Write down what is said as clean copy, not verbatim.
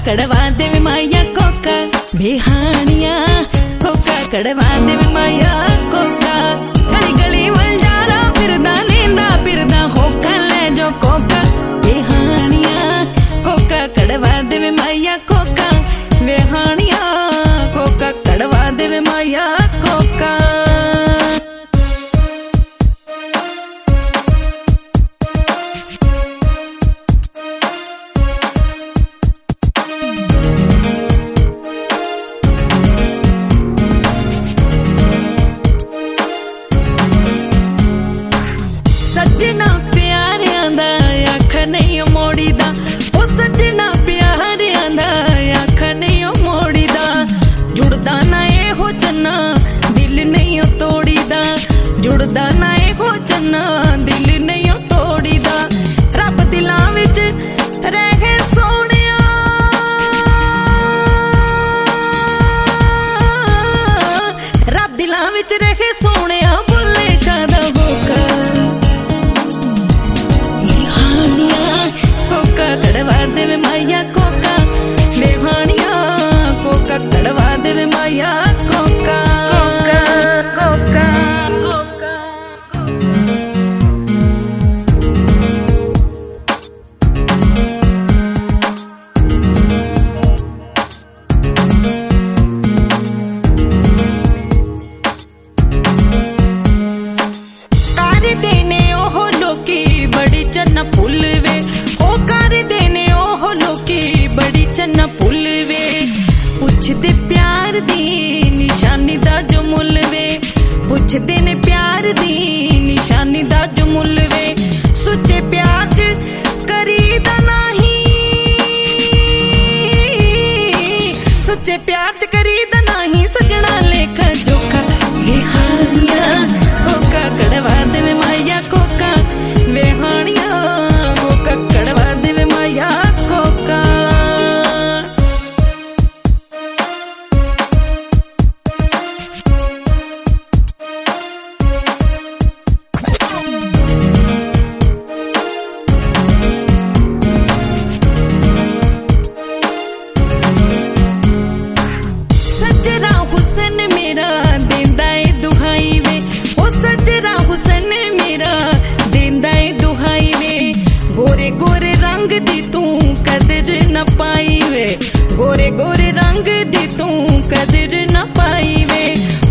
कड़वा देवे माया कोका बेहानिया कोका कड़वा देवे माया कोका गली गली वलजारा फिरदा नींदा फिरदा होका ले जो कोका बेहानिया कोका कड़वा देवे माया कोका बेहानिया कोका कड़वा देवे माया कोका। सजना प्यारियां दा आख नहीं मोड़ी दा ओ सजना प्यारियां दा आख नहीं मोड़ी दा जुड़दा ना ए हो चन्ना दिल नहीं तोड़ी दा जुड़दा ना ए हो चन्ना दिल नहीं तोड़ी दा रब दिलां विच रहे सोनिया रब दिलां विच रहे सोनिया बुल्ले शाह दा होका कोका कड़वा देवे माया कोका बेहानिया कोका कड़वा देवे माया कोका कोका कोका कार देने ओह लोकी बड़ी चन्ना फुल वे कर देने ओह लोकी बड़ी चन्ना पुल वे पुछदे प्यार दी निशानी दा जो मुल वे पुछदे ने प्यार दी निशानी दा जो मुल वे सुच्चे प्यार च करीदा नहीं सुच्चे प्यार च करीदा नहीं सजना लेखा जोखा बेहानिया कोका कड़वा देवे माया कोका बेहानिया कोका कड़वा देवे माया कोका। सजरा हुसन मेरा देंदा ए दुहाई वे ओ सजरा हुसन मेरा देंदा ए दुहाई वे गोरे गोरे रंग दी तू कदर न पाई वे गोरे गोरे रंग दी तू कदर न पाई वे